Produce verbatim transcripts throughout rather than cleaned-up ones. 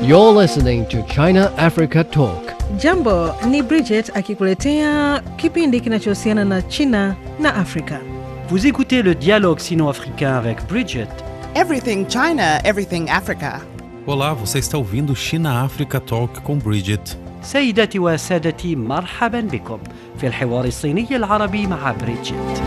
You're listening to China Africa Talk. Jambo, ni Bridget akikuletea kipindi kinachohusiana na China na Afrika. Vous écoutez le dialogue sino-africain avec Bridget. Everything China, everything Africa. Olá, você está ouvindo China Africa Talk com Bridget. سيداتي وسادتي مرحبا بكم في الحوار الصيني العربي مع بريدجيت.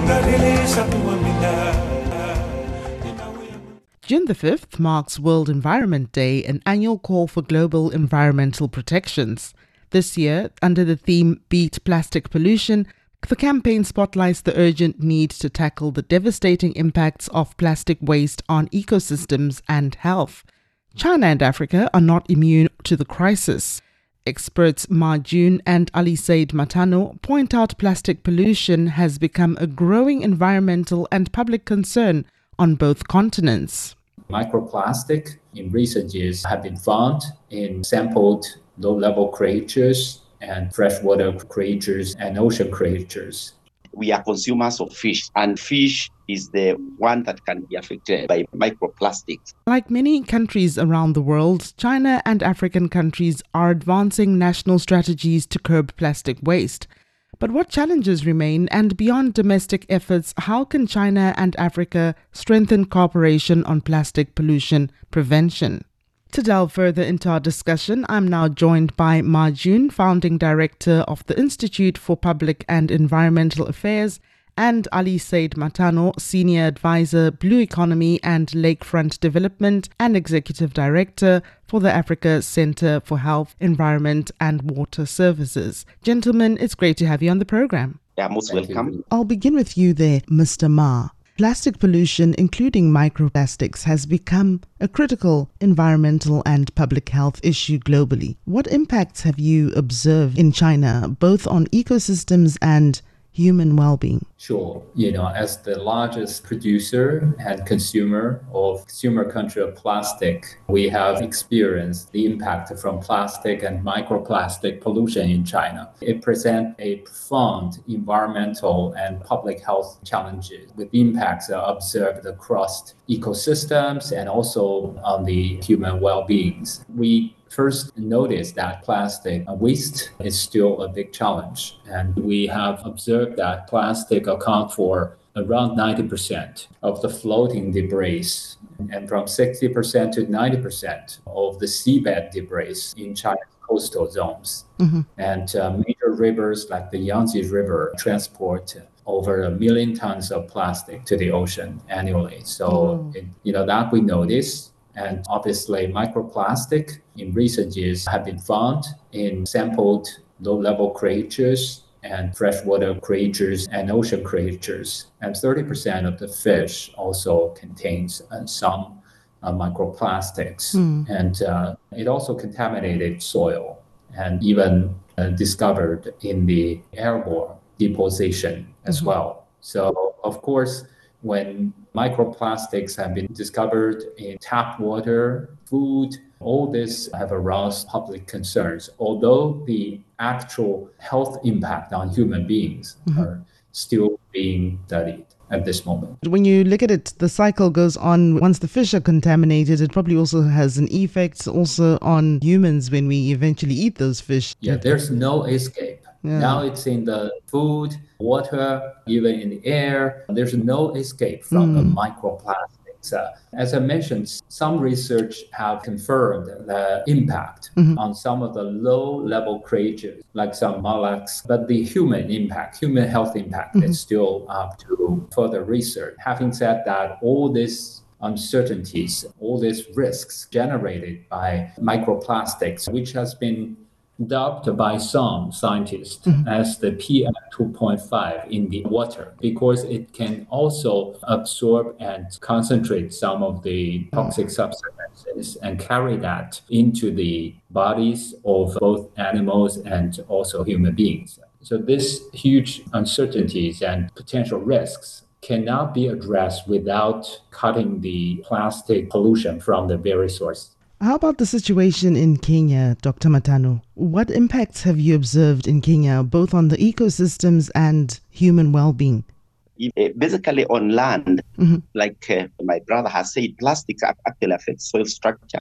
June the fifth marks World Environment Day, an annual call for global environmental protections. This year, under the theme Beat Plastic Pollution, the campaign spotlights the urgent need to tackle the devastating impacts of plastic waste on ecosystems and health. China and Africa are not immune to the crisis. Experts Ma Jun and Ali Said Matano point out plastic pollution has become a growing environmental and public concern on both continents. Microplastic in recent years have been found in sampled low-level creatures and freshwater creatures and ocean creatures. We are consumers of fish, and fish is the one that can be affected by microplastics. Like many countries around the world, China and African countries are advancing national strategies to curb plastic waste. But what challenges remain, and beyond domestic efforts, how can China and Africa strengthen cooperation on plastic pollution prevention? To delve further into our discussion, I'm now joined by Ma Jun, founding director of the Institute for Public and Environmental Affairs, and Ali Said Matano, senior advisor, Blue Economy and Lakefront Development, and executive director for the Africa Center for Health, Environment and Water Services. Gentlemen, it's great to have you on the program. Yeah, most Thank welcome. you. I'll begin with you there, Mister Ma. Plastic pollution, including microplastics, has become a critical environmental and public health issue globally. What impacts have you observed in China, both on ecosystems and human well-being? Sure. You know, as the largest producer and consumer of consumer country of plastic, we have experienced the impact from plastic and microplastic pollution in China. It presents a profound environmental and public health challenges with impacts observed across ecosystems and also on the human well-beings. We first noticed that plastic waste is still a big challenge. And we have observed that plastic accounts for around ninety percent of the floating debris and from sixty percent to ninety percent of the seabed debris in China's coastal zones. Mm-hmm. And uh, major rivers like the Yangtze River transport over a million tons of plastic to the ocean annually. So, mm. it, you know, that we notice. And obviously, microplastic in recent years have been found in sampled low-level creatures and freshwater creatures and ocean creatures. And thirty percent of the fish also contains uh, some uh, microplastics. Mm. And uh, it also contaminated soil and even uh, discovered in the airborne deposition as mm-hmm. well. So, of course, when microplastics have been discovered in tap water, food, all this have aroused public concerns, although the actual health impact on human beings mm-hmm. are still being studied at this moment. When you look at it, the cycle goes on. Once the fish are contaminated, it probably also has an effect also on humans when we eventually eat those fish. Yeah, there's no escape. Yeah. Now it's in the food, water, even in the air. There's no escape from mm. the microplastics. Uh, as I mentioned, some research have confirmed the impact mm-hmm. on some of the low-level creatures, like some mollusks, but the human impact, human health impact mm-hmm. is still up to further research. Having said that, all these uncertainties, all these risks generated by microplastics, which has been dubbed by some scientists mm-hmm. as the P M two point five in the water, because it can also absorb and concentrate some of the toxic substances and carry that into the bodies of both animals and also human beings. So these huge uncertainties and potential risks cannot be addressed without cutting the plastic pollution from the very source. How about the situation in Kenya, Doctor Matano? What impacts have you observed in Kenya, both on the ecosystems and human well-being? Basically on land, mm-hmm. like uh, my brother has said, plastics actually affect soil structure.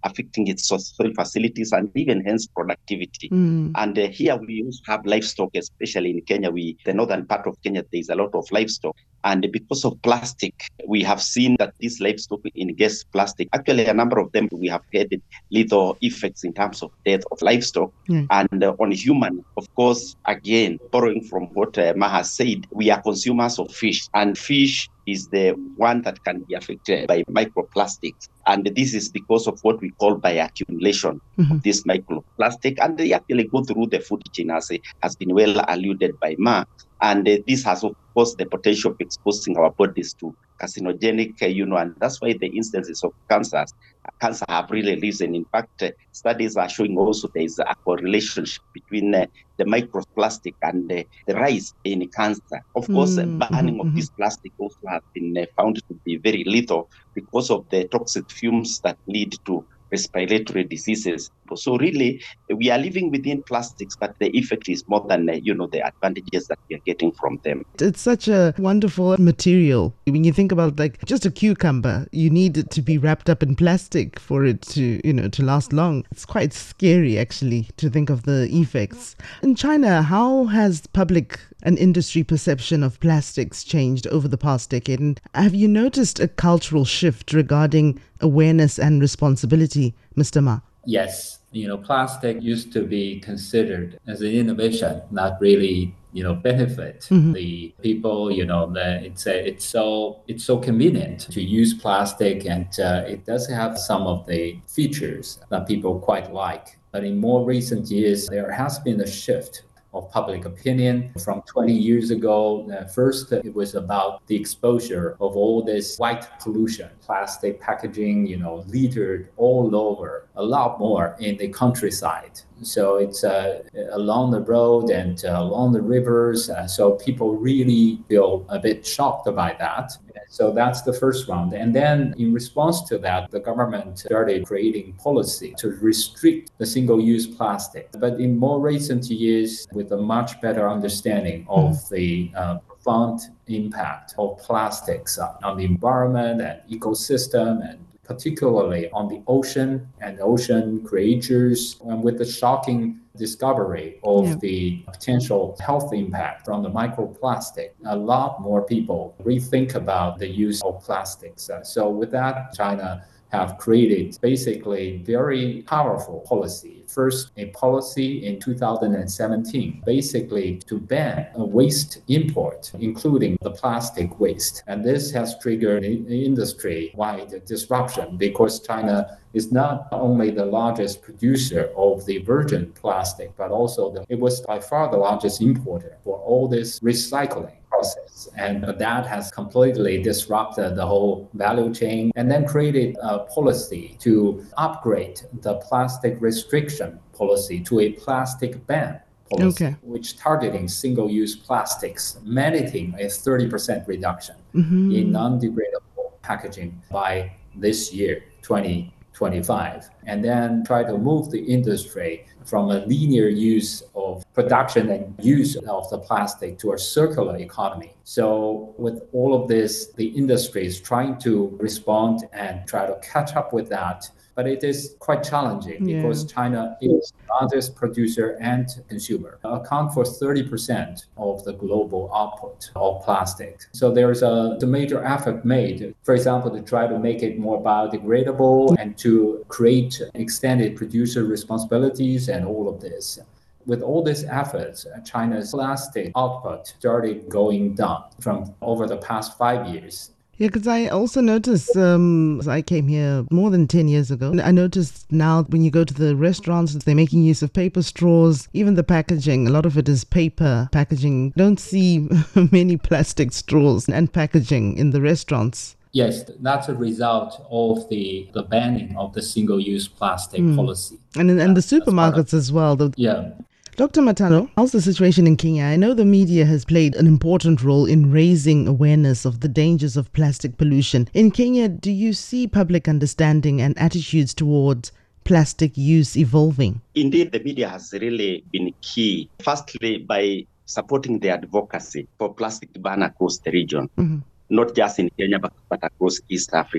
affecting its soil facilities and even hence productivity. Mm. And uh, here we also have livestock, especially in Kenya. We, the northern part of Kenya, there is a lot of livestock. And because of plastic, we have seen that these livestock ingest plastic. Actually, a number of them, we have had lethal effects in terms of death of livestock. Mm. And uh, on human, of course, again, borrowing from what uh, Maha said, we are consumers of fish. And fish is the one that can be affected by microplastics. And this is because of what we call bioaccumulation Mm-hmm. of this microplastic. And they actually go through the food chain, as uh, has been well alluded by Ma. And uh, this has, of course, the potential of exposing our bodies to carcinogenic, uh, you know, and that's why the instances of cancers, cancer have really risen. In fact, uh, studies are showing also there is a correlation between uh, the microplastic and uh, the rise in cancer. Of course, Mm, uh, burning mhm, of this plastic also has been uh, found to be very lethal because of the toxic fumes that lead to respiratory diseases. So really, we are living within plastics, but the effect is more than, uh, you know, the advantages that we are getting from them. It's such a wonderful material. When you think about like just a cucumber, you need it to be wrapped up in plastic for it to, you know, to last long. It's quite scary actually to think of the effects. In China, how has public and industry perception of plastics changed over the past decade? And have you noticed a cultural shift regarding awareness and responsibility, Mister Ma? Yes, you know, plastic used to be considered as an innovation, not really, you know, benefit Mhm. the people. You know, the, it's a, it's so it's so convenient to use plastic, and uh, it does have some of the features that people quite like. But in more recent years, there has been a shift of public opinion from twenty years ago. Uh, first, uh, it was about the exposure of all this white pollution, plastic packaging, you know, littered all over, a lot more in the countryside. So it's uh, along the road and uh, along the rivers. Uh, so people really feel a bit shocked by that. So that's the first round. And then in response to that, the government started creating policy to restrict the single-use plastic. But in more recent years, with a much better understanding of the uh, profound impact of plastics on the environment and ecosystem, and particularly on the ocean and ocean creatures, and with the shocking discovery of Yeah. the potential health impact from the microplastic, a lot more people rethink about the use of plastics. Uh, so with that, China have created basically very powerful policy. First, a policy in two thousand seventeen, basically to ban a waste import, including the plastic waste. And this has triggered an industry-wide disruption because China is not only the largest producer of the virgin plastic, but also the, it was by far the largest importer for all this recycling process. And that has completely disrupted the whole value chain, and then created a policy to upgrade the plastic restriction policy to a plastic ban policy, Okay. which targeting single-use plastics, mandating a thirty percent reduction Mm-hmm. in non-degradable packaging by this year, twenty twenty-five, and then try to move the industry from a linear use of production and use of the plastic to a circular economy. So with all of this, the industry is trying to respond and try to catch up with that. But it is quite challenging Yeah. because China is the largest producer and consumer, account for thirty percent of the global output of plastic. So there's a, a major effort made, for example, to try to make it more biodegradable and to create extended producer responsibilities and all of this. With all these efforts, China's plastic output started going down from over the past five years. Yeah, because I also noticed, um, I came here more than ten years ago. And I noticed now when you go to the restaurants, they're making use of paper straws, even the packaging. A lot of it is paper packaging. Don't see many plastic straws and packaging in the restaurants. Yes, that's a result of the, the banning of the single-use plastic Mm. policy. And in, and the That's part of- supermarkets as well. The, Yeah. Doctor Matano, how's the situation in Kenya? I know the media has played an important role in raising awareness of the dangers of plastic pollution. In Kenya, do you see public understanding and attitudes towards plastic use evolving? Indeed, the media has really been key. Firstly, by supporting the advocacy for plastic ban across the region, Mhm. not just in Kenya, but, but across East Africa.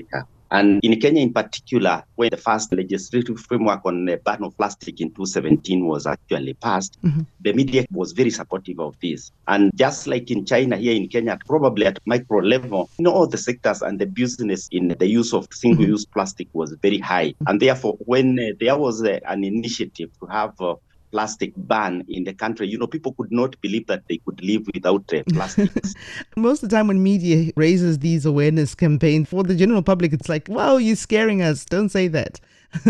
And in Kenya in particular, when the first legislative framework on the ban of plastic in twenty seventeen was actually passed, mm-hmm. the media was very supportive of this. And just like in China, here in Kenya, probably at micro level, you know, all the sectors and the business in the use of single-use mm-hmm. plastic was very high. And therefore, when uh, there was uh, an initiative to have uh, plastic ban in the country, you know, people could not believe that they could live without uh, plastics. Most of the time when media raises these awareness campaigns, for the general public, it's like, wow, you're scaring us. Don't say that.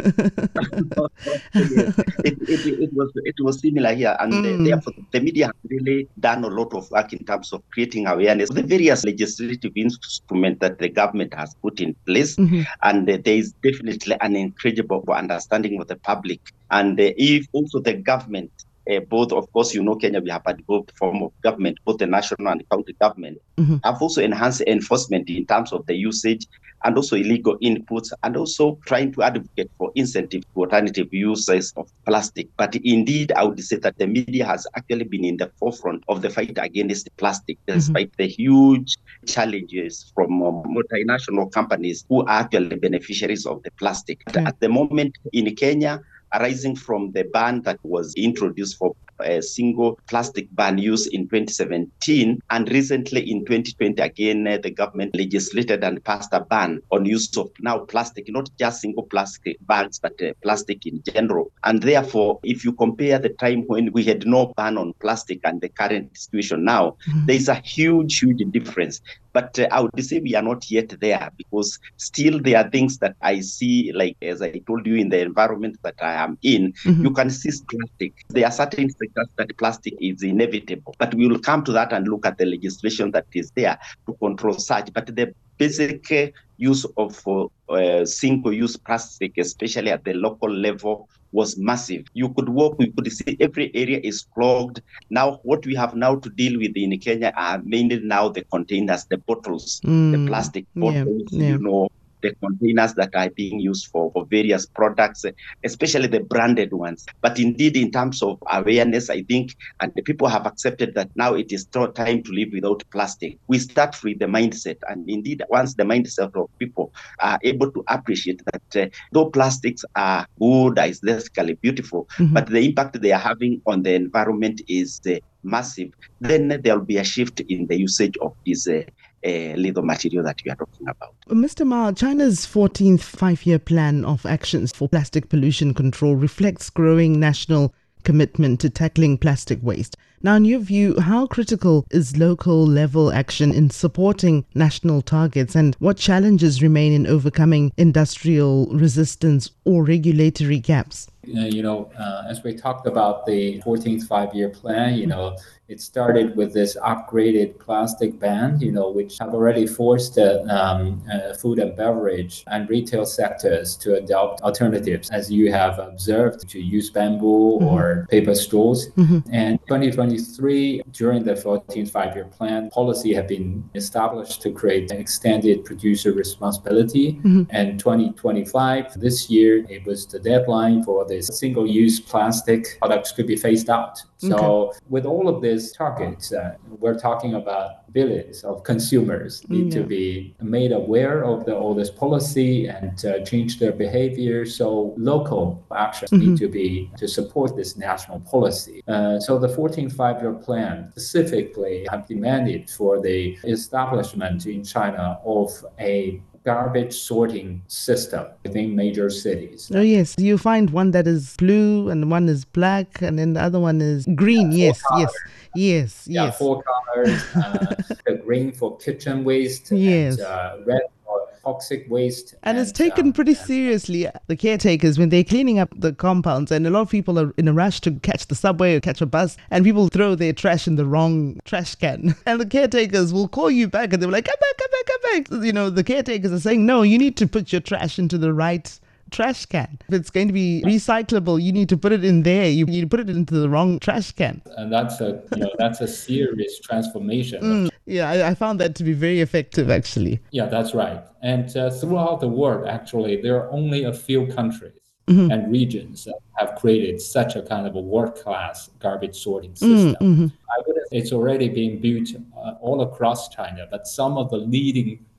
it, it, it was it was similar here, and mm. uh, therefore the media has really done a lot of work in terms of creating awareness. The various legislative instruments that the government has put in place, mm-hmm. and uh, there is definitely an incredible understanding of the public. And uh, if also the government, uh, both, of course, you know, Kenya, we have a both form of government, both the national and the county government, mm-hmm. have also enhanced enforcement in terms of the usage and also illegal inputs, and also trying to advocate for incentive to alternative uses of plastic. But indeed, I would say that the media has actually been in the forefront of the fight against plastic, despite mm-hmm. the huge challenges from um, multinational companies who are actually beneficiaries of the plastic. Okay. At the moment in Kenya, arising from the ban that was introduced for a single plastic ban use in twenty seventeen, and recently in twenty twenty again uh, the government legislated and passed a ban on use of now plastic, not just single plastic bags but uh, plastic in general. And therefore, if you compare the time when we had no ban on plastic and the current situation now, mm-hmm. there is a huge huge difference. But uh, I would say we are not yet there, because still there are things that I see, like as I told you, in the environment that I am in, mm-hmm. you can see plastic. There are certain sectors that plastic is inevitable, but we will come to that and look at the legislation that is there to control such. But the basic uh, use of uh, single-use plastic, especially at the local level, was massive. You could walk, you could see every area is clogged. Now, what we have now to deal with in Kenya are mainly now the containers, the bottles, mm, the plastic bottles, yeah, yeah. you know, the containers that are being used for, for various products, especially the branded ones. But indeed, in terms of awareness, I think, and the people have accepted that now it is time to live without plastic. We start with the mindset. And indeed, once the mindset of people are able to appreciate that uh, though plastics are good, aesthetically beautiful, mm-hmm. but the impact they are having on the environment is uh, massive, then there will be a shift in the usage of these uh, Uh, lethal material that we are talking about. Mister Ma, China's fourteenth five-year plan of actions for plastic pollution control reflects growing national commitment to tackling plastic waste. Now, in your view, how critical is local level action in supporting national targets, and what challenges remain in overcoming industrial resistance or regulatory gaps? Uh, you know, uh, as we talked about the fourteenth five-year plan, you know, it started with this upgraded plastic ban, you know, which have already forced uh, um, uh, food and beverage and retail sectors to adopt alternatives, as you have observed, to use bamboo mm-hmm. or paper straws. Mm-hmm. And twenty twenty-three, during the fourteenth five-year plan, policy have been established to create an extended producer responsibility. Mm-hmm. And twenty twenty-five, this year, it was the deadline for the single-use plastic products to be phased out. So okay. with all of these targets, uh, we're talking about billions of consumers need yeah. to be made aware of the, all this policy and uh, change their behavior. So local actions mm-hmm. need to be to support this national policy. Uh, so the fourteenth five-year plan specifically have demanded for the establishment in China of a garbage sorting system within major cities. Oh yes, you find one that is blue and one is black and then the other one is green. Yeah, yes, yes, yes, yeah, yes. Four colors. Uh, the green for kitchen waste. Yes. And, uh, red for toxic waste. And, and it's taken um, pretty seriously. The caretakers, when they're cleaning up the compounds, and a lot of people are in a rush to catch the subway or catch a bus, and people throw their trash in the wrong trash can. And the caretakers will call you back and they're like, come back, come back, come back. You know, the caretakers are saying, no, you need to put your trash into the right trash can. If it's going to be recyclable, you need to put it in there. You need to put it into the wrong trash can. And that's a, you know, that's a serious transformation. Mm, yeah, I, I found that to be very effective, actually. Yeah, that's right. And uh, throughout the world, actually, there are only a few countries mm-hmm. and regions that have created such a kind of a world-class garbage sorting system. Mm-hmm. I would have, it's already being built uh, all across China, but some of the leading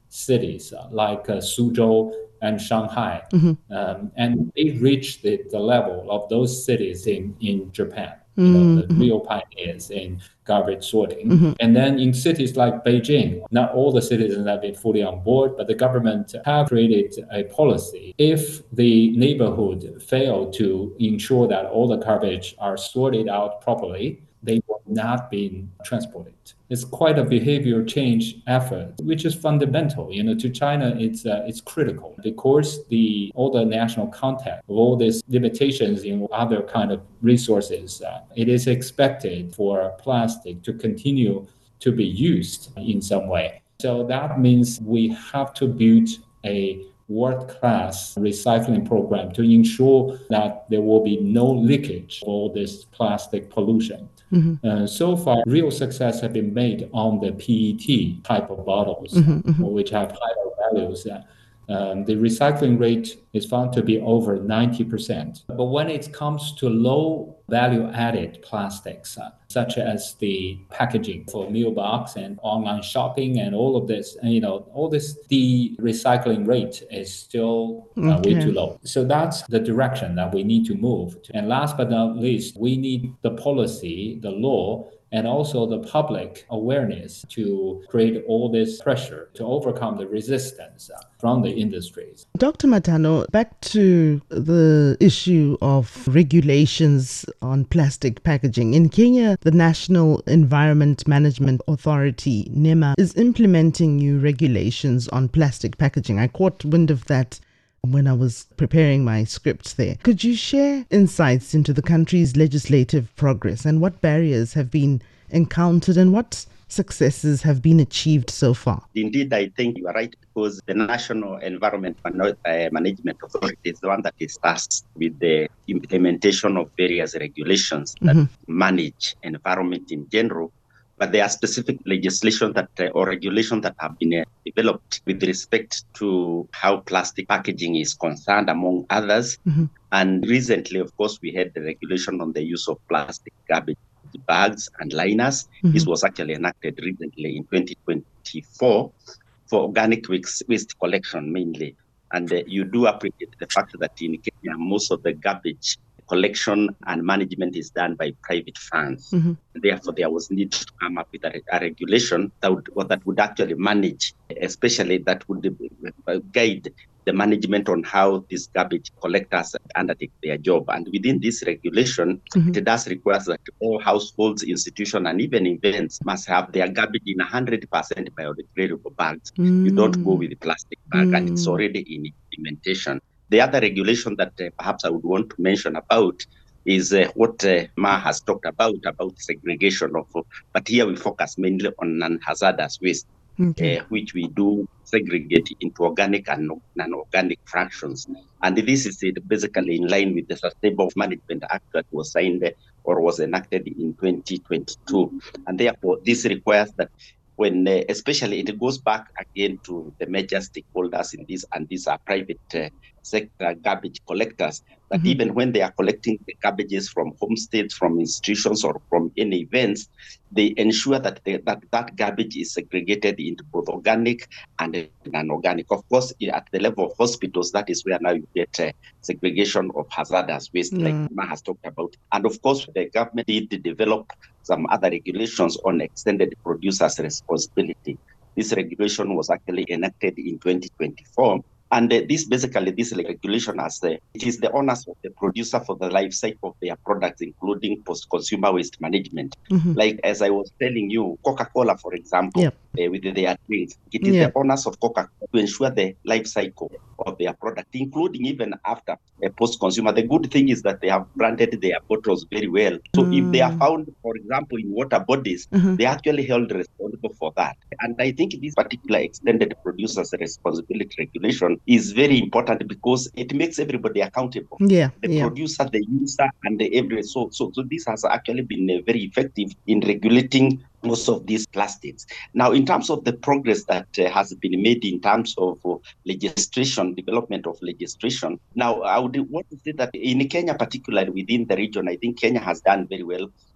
cities uh, like uh, Suzhou and Shanghai. Mm-hmm. Um, and they reached the, the level of those cities in, in Japan, you know, the Mm-hmm. real pioneers in garbage sorting. Mm-hmm. And then in cities like Beijing, not all the citizens have been fully on board, but the government have created a policy. If the neighborhood fail to ensure that all the garbage are sorted out properly, they will not be transported. It's quite a behavior change effort, which is fundamental. You know, to China, it's uh, it's critical because the all the national context of all these limitations in other kind of resources, uh, it is expected for plastic to continue to be used in some way. So that means we have to build a world-class recycling program to ensure that there will be no leakage of all this plastic pollution. Mm-hmm. Uh, so far, real success has been made on the P E T type of bottles, Mm-hmm, mm-hmm. which have higher values. Uh, um, the recycling rate is found to be over ninety percent. But when it comes to low value-added plastics, uh, such as the packaging for meal box and online shopping and all of this, and, you know, all this, the recycling rate is still uh, Okay. way too low. So that's the direction that we need to move to. And last but not least, we need the policy, the law, and also the public awareness to create all this pressure to overcome the resistance uh, from the industries. Doctor Matano, back to the issue of regulations on plastic packaging. In Kenya, the National Environment Management Authority, NEMA, is implementing new regulations on plastic packaging. I caught wind of that when I was preparing my script there. Could you share insights into the country's legislative progress and what barriers have been encountered and what successes have been achieved so far? Indeed, I think you are right, because the National Environment Man- uh, Management Authority is the one that is tasked with the implementation of various regulations that Mm-hmm. manage environment in general. But there are specific legislation that uh, or regulations that have been uh, developed with respect to how plastic packaging is concerned, among others. Mm-hmm. And recently, of course, we had the regulation on the use of plastic garbage bags and liners. Mm-hmm. This was actually enacted recently in twenty twenty-four for organic waste, waste collection mainly. And uh, you do appreciate the fact that in Kenya, most of the garbage collection and management is done by private funds. Mm-hmm. Therefore, there was need to come up with a, a regulation that would, or that would actually manage, especially that would uh, guide the management on how these garbage collectors undertake their job. And within this regulation, Mm-hmm. it does require that all households, institutions, and even events must have their garbage in one hundred percent biodegradable bags. Mm. You don't go with the plastic bag, and it's Mm. already in implementation. The other regulation that uh, perhaps I would want to mention about is uh, what uh, Ma has talked about, about segregation of, uh, but here we focus mainly on non-hazardous waste, Okay. uh, which we do segregate into organic and non-organic fractions. And this is it basically in line with the Sustainable Management Act that was signed uh, or was enacted in twenty twenty-two. And therefore, this requires that when, uh, especially it goes back again to the major stakeholders in this, and these are private uh, sector garbage collectors, that Mhm. even when they are collecting the garbages from homesteads, from institutions, or from any events, they ensure that they, that, that garbage is segregated into both organic and non-organic. Of course, at the level of hospitals, that is where now you get uh, segregation of hazardous waste, Mm. like Ma has talked about. And of course, the government did develop some other regulations on extended producers' responsibility. This regulation was actually enacted in twenty twenty-four. And uh, this basically, this regulation has, uh, it is the onus of the producer for the life cycle of their products, including post-consumer waste management. Mhm. Like, as I was telling you, Coca-Cola, for example, Yep. uh, with their drinks, it is Yeah. the onus of Coca-Cola to ensure the life cycle of their product, including even after a post-consumer. The good thing is that they have branded their bottles very well. So if they are Mm. found, for example, in water bodies, Mhm. they are actually held responsible for that. And I think this particular extended producers responsibility regulation is very important because it makes everybody accountable. Yeah. The Yeah. producer, the user, and the every. So, so, so this has actually been uh, very effective in regulating most of these plastics. Now, in terms of the progress that uh, has been made in terms of uh, legislation, development of legislation, now I would want to say that in Kenya, particularly within the region, I think Kenya has done very well.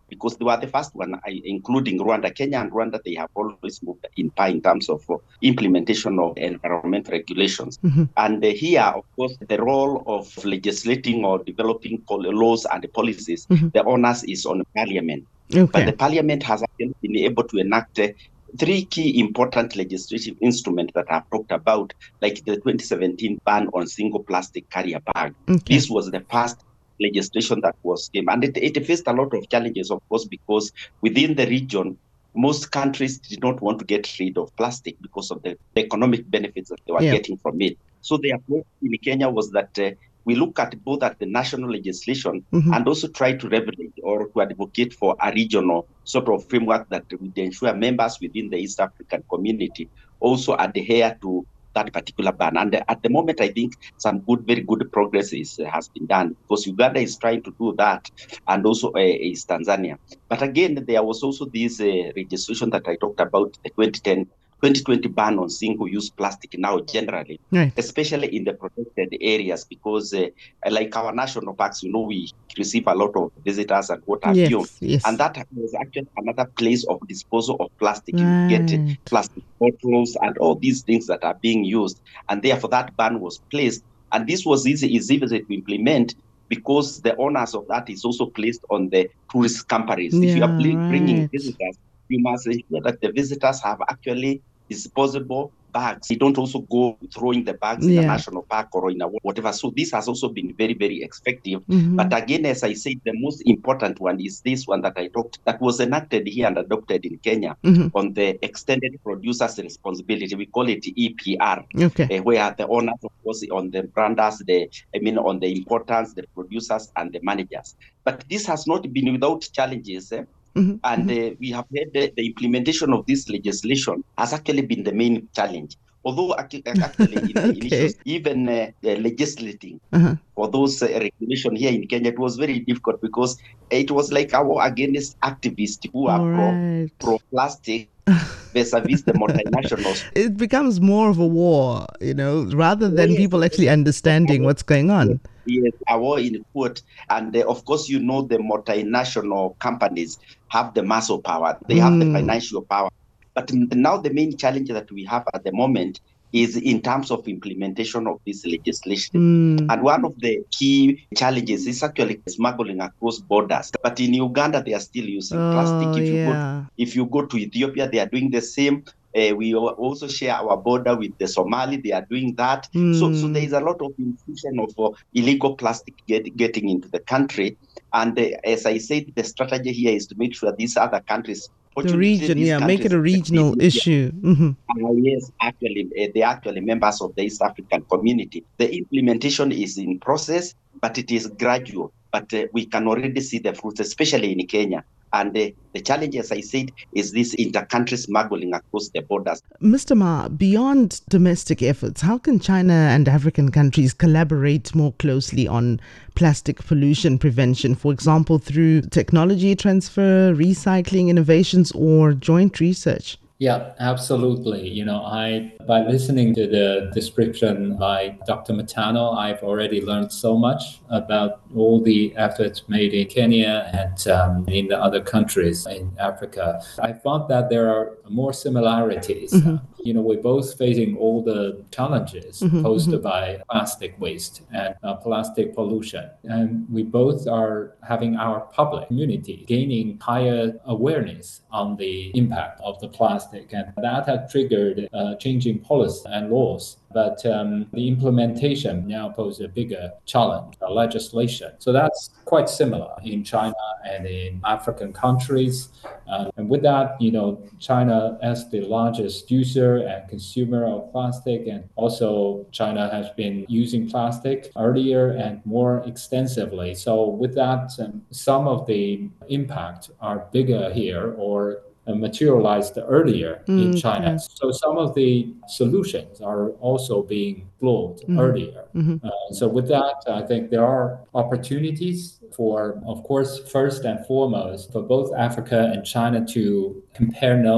because they were the first one, including Rwanda. Kenya and Rwanda, they have always moved in par in terms of uh, implementation of environment regulations. Mm-hmm. And uh, here, of course, the role of legislating or developing laws and policies, mm-hmm. the onus is on Parliament. Okay. But the Parliament has actually been able to enact uh, three key important legislative instruments that I've talked about, like the twenty seventeen ban on single plastic carrier bag. Okay. This was the first legislation that was came, and it, it faced a lot of challenges, of course, because within the region, most countries did not want to get rid of plastic because of the, the economic benefits that they were yeah. getting from it. So the approach in Kenya was that uh, we look at both at the national legislation mm-hmm. and also try to regulate or to advocate for a regional sort of framework that would ensure members within the East African community also adhere to that particular ban. And at the moment, I think some good, very good progress is, uh, has been done, because Uganda is trying to do that, and also uh, is Tanzania. But again, there was also this uh, registration that I talked about, the twenty ten twenty twenty ban on single-use plastic now generally, right. especially in the protected areas, because uh, like our national parks, you know, we receive a lot of visitors and what have yes, you. Yes. And that was actually another place of disposal of plastic. Right. You get uh, plastic bottles and all these things that are being used. And therefore that ban was placed. And this was easy, easy to implement, because the owners of that is also placed on the tourist companies. Yeah, if you are right. bringing visitors, you must ensure that the visitors have actually disposable bags. You don't also go throwing the bags yeah. in a national park or in a whatever. So this has also been very, very effective. Mm-hmm. But again, as I said, the most important one is this one that I talked, that was enacted here and adopted in Kenya mm-hmm. on the extended producer's responsibility. We call it E P R, okay. uh, where the owners, of course, on the branders, the I mean, on the importers, the producers, and the managers. But this has not been without challenges. Eh? Mm-hmm. And uh, we have heard the, the implementation of this legislation has actually been the main challenge. Although actually in the okay. initial, even uh, uh, legislating uh-huh. for those uh, regulations here in Kenya, it was very difficult, because it was like our against activists who are right. pro, pro-plastic vis-a-vis the multinationals. It becomes more of a war, you know, rather than yes, people actually understanding what's going on. Yes, a war in quote. And uh, of course, you know, the multinational companies have the muscle power. They mm. have the financial power. But now the main challenge that we have at the moment is in terms of implementation of this legislation. Mm. And one of the key challenges is actually smuggling across borders. But in Uganda, they are still using oh, plastic. If you, yeah. go, if you go to Ethiopia, they are doing the same. Uh, we also share our border with the Somali. They are doing that. Mm. So, so there is a lot of infusion of uh, illegal plastic get, getting into the country. And uh, as I said, the strategy here is to make sure these other countries, the region, yeah, make it a regional issue. Mm-hmm. Uh, yes, actually, uh, they are actually members of the East African community. The implementation is in process, but it is gradual. But uh, we can already see the fruits, especially in Kenya. And uh, the challenge, as I said, is this inter-country smuggling across the borders. Mister Ma, beyond domestic efforts, how can China and African countries collaborate more closely on plastic pollution prevention, for example, through technology transfer, recycling innovations, or joint research? Yeah, absolutely. You know, I by listening to the description by Doctor Matano, I've already learned so much about all the efforts made in Kenya and um, in the other countries in Africa. I found that there are more similarities. Mm-hmm. Uh, you know, we're both facing all the challenges mm-hmm, posed mm-hmm. by plastic waste and uh, plastic pollution. And we both are having our public community gaining higher awareness on the impact of the plastic. And that has triggered uh, changing policy and laws. But um, the implementation now poses a bigger challenge, uh, legislation. So that's quite similar in China and in African countries. Uh, and with that, you know, China as the largest user and consumer of plastic, and also China has been using plastic earlier and more extensively. So with that, um, some of the impact are bigger here or Uh, materialized earlier mm, in China. Okay. So some of the solutions are also being explored mm, earlier. Mm-hmm. Uh, so with that, I think there are opportunities for, of course, first and foremost, for both Africa and China to compare notes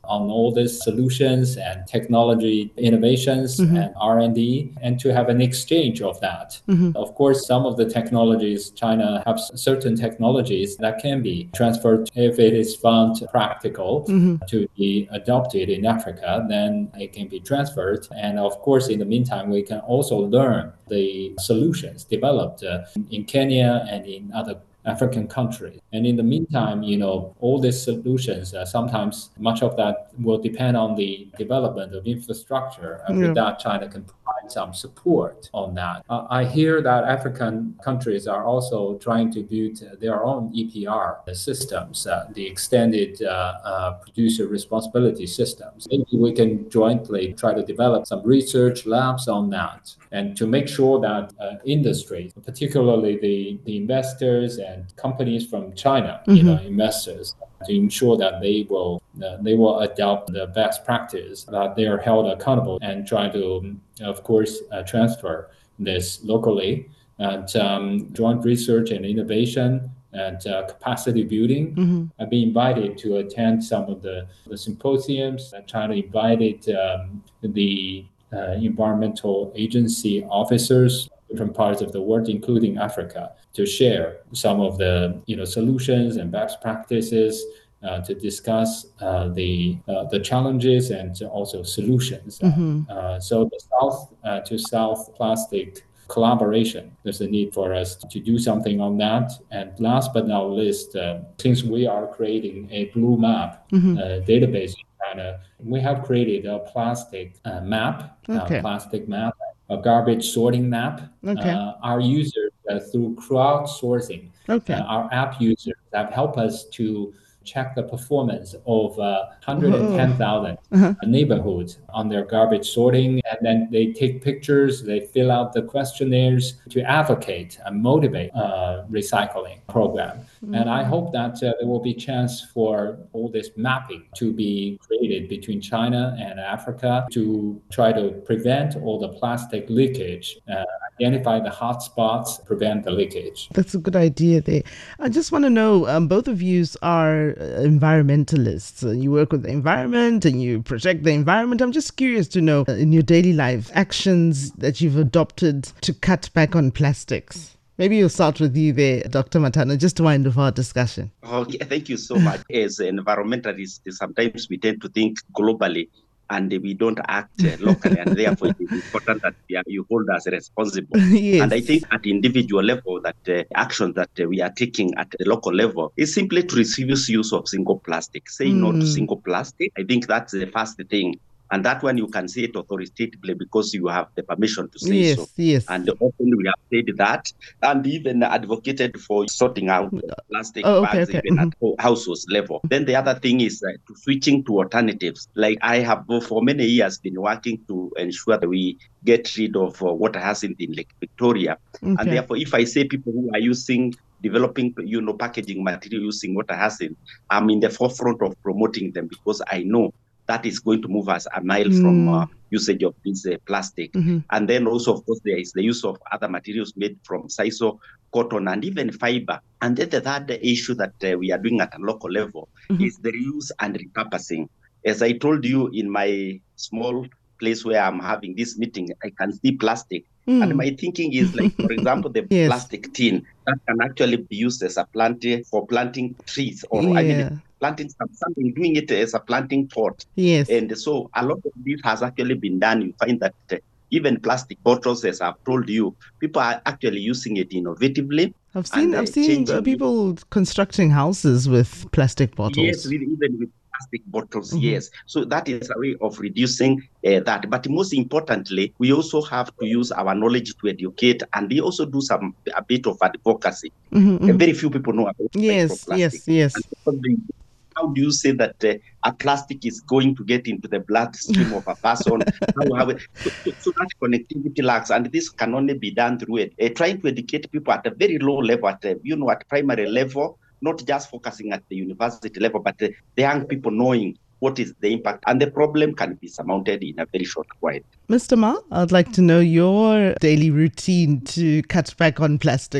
on all these solutions and technology innovations mm-hmm. and R and D, and to have an exchange of that. Mm-hmm. Of course, some of the technologies, China has certain technologies that can be transferred if it is found practical mm-hmm. to be adopted in Africa, then it can be transferred. And of course, in the meantime, we can also learn the solutions developed uh, in Kenya and in other African countries. And in the meantime, you know, all these solutions, uh, sometimes much of that will depend on the development of infrastructure. And yeah. with that, China can provide some support on that. Uh, I hear that African countries are also trying to build their own E P R systems, uh, the extended uh, uh, producer responsibility systems. Maybe we can jointly try to develop some research labs on that, and to make sure that uh, industry, particularly the, the investors and and companies from China, mm-hmm. you know, investors, to ensure that they will uh, they will adopt the best practice, that they are held accountable, and try to, of course, uh, transfer this locally. And um, joint research and innovation and uh, capacity building. Mm-hmm. I've been invited to attend some of the, the symposiums. China invited um, the uh, environmental agency officers, different parts of the world, including Africa, to share some of the you know solutions and best practices, uh, to discuss uh, the uh, the challenges and also solutions. Mm-hmm. Uh, so the South uh, to South plastic collaboration, there's a need for us to do something on that. And last but not least, uh, since we are creating a blue map mm-hmm. uh, database in China, we have created a plastic uh, map, okay. a plastic map, a garbage sorting map. Okay. Uh, our users, uh, through crowdsourcing, okay. uh, our app users have helped us to check the performance of uh, one hundred ten thousand uh-huh. neighborhoods on their garbage sorting. And then they take pictures, they fill out the questionnaires to advocate and motivate uh, recycling program. Mm-hmm. And I hope that uh, there will be chance for all this mapping to be created between China and Africa to try to prevent all the plastic leakage, uh, identify the hot spots, prevent the leakage. That's a good idea there. I just want to know, um, both of you are environmentalists. Uh, you work with the environment and you protect the environment. I'm just curious to know, uh, in your daily life, actions that you've adopted to cut back on plastics. Maybe we'll start with you there, Doctor Matano, just to wind up our discussion. Okay, thank you so much. As environmentalists, sometimes we tend to think globally and we don't act uh, locally, and therefore it is important that we are, you hold us responsible. Yes. And I think at the individual level, that uh, actions that uh, we are taking at the local level is simply to reduce use of single plastic. Say mm. no to single plastic. I think that's the first thing. And that one you can say it authoritatively because you have the permission to say yes, so. Yes. And often we have said that and even advocated for sorting out plastic oh, okay, bags okay. even mm-hmm. at household level. Then the other thing is uh, to switching to alternatives. Like I have for many years been working to ensure that we get rid of uh, water hyacinth in Lake Victoria. Okay. And therefore, if I say people who are using developing, you know, packaging material using water hyacinth, I'm in the forefront of promoting them because I know that is going to move us a mile mm. from uh, usage of this uh, plastic. Mm-hmm. And then also, of course, there is the use of other materials made from sisal, cotton, and even fiber. And then the third issue that uh, we are doing at a local level mm-hmm. is the reuse and repurposing. As I told you, in my small place where I'm having this meeting, I can see plastic. Mm. And my thinking is like, for example, the yes. plastic tin that can actually be used as a plant for planting trees, or yeah. I mean, planting something, doing it as a planting pot. Yes. And so a lot of this has actually been done. You find that uh, even plastic bottles, as I've told you, people are actually using it innovatively. I've seen, and, uh, I've seen uh, people constructing houses with plastic bottles. Yes, with, even with plastic bottles, mm-hmm. yes. So that is a way of reducing uh, that. But most importantly, we also have to use our knowledge to educate, and we also do some a bit of advocacy. Mm-hmm, mm-hmm. Very few people know about yes, yes, yes. And how do you say that uh, a plastic is going to get into the bloodstream of a person? how, how, so, so, so that connectivity lacks, and this can only be done through it. Uh, trying to educate people at a very low level, at uh, you know, at primary level, not just focusing at the university level, but uh, the young people knowing what is the impact, and the problem can be surmounted in a very short while. Mister Ma, I'd like to know your daily routine to cut back on plastic.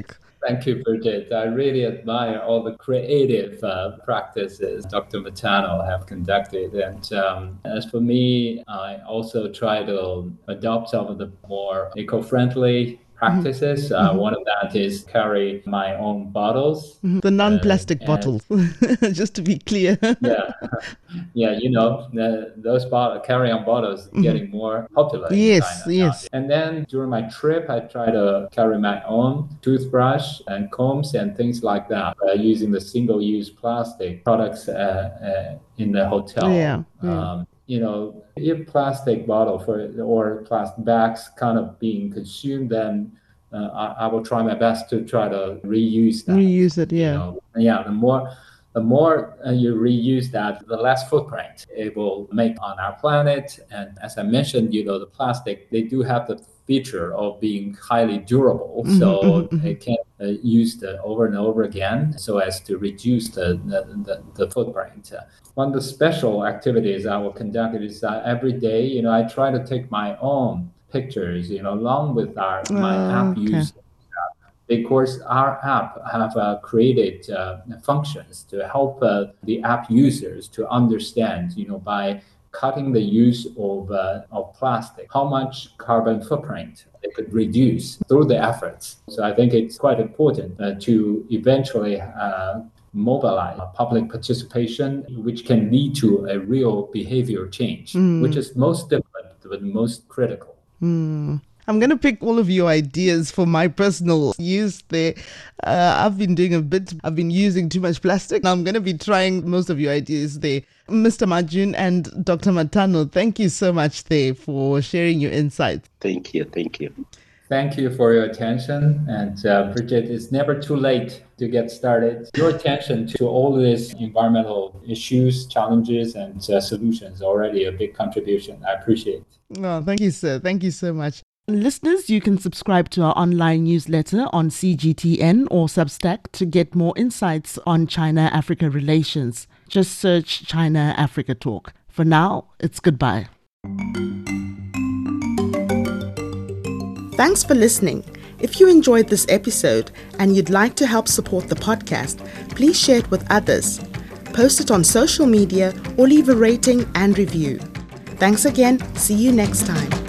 Thank you, Bridget. I really admire all the creative uh, practices Doctor Matano have conducted. And um, as for me, I also try to adopt some of the more eco-friendly practices. Mm-hmm. Uh, mm-hmm. One of that is carry my own bottles. Mm-hmm. The non-plastic uh, bottles, just to be clear. yeah, yeah. You know, the, those bottle, carry-on bottles mm-hmm. getting more popular. Yes, in China yes. now. And then during my trip, I try to carry my own toothbrush and combs and things like that, uh, using the single-use plastic products uh, uh, in the hotel. Yeah. yeah. Um, you know, if plastic bottle for or plastic bags kind of being consumed, then uh, I, I will try my best to try to reuse that. Reuse it, yeah. You know? Yeah, the more the more uh, you reuse that, the less footprint it will make on our planet. And as I mentioned, you know, the plastic, they do have the feature of being highly durable, mm-hmm, so mm-hmm. it can uh, used uh, over and over again, so as to reduce the the, the, the footprint. Uh, one of the special activities I will conduct is uh, every day, you know, I try to take my own pictures, you know, along with our my uh, app okay. use. Because our app have uh, created uh, functions to help uh, the app users to understand, you know, by cutting the use of, uh, of plastic, how much carbon footprint they could reduce through the efforts. So I think it's quite important uh, to eventually uh, mobilize public participation, which can lead to a real behavior change, mm. which is most difficult but most critical. Mm. I'm going to pick all of your ideas for my personal use there. Uh, I've been doing a bit, I've been using too much plastic. Now I'm going to be trying most of your ideas there. Mister Majun and Doctor Matano, thank you so much there for sharing your insights. Thank you, thank you. Thank you for your attention. And uh, Bridget, it's never too late to get started. Your attention to all these environmental issues, challenges, and uh, solutions already a big contribution. I appreciate it. Oh, thank you, sir. Thank you so much. Listeners, you can subscribe to our online newsletter on C G T N or Substack to get more insights on China-Africa relations. Just search China-Africa Talk. For now, it's goodbye. Thanks for listening. If you enjoyed this episode and you'd like to help support the podcast, please share it with others. Post it on social media or leave a rating and review. Thanks again. See you next time.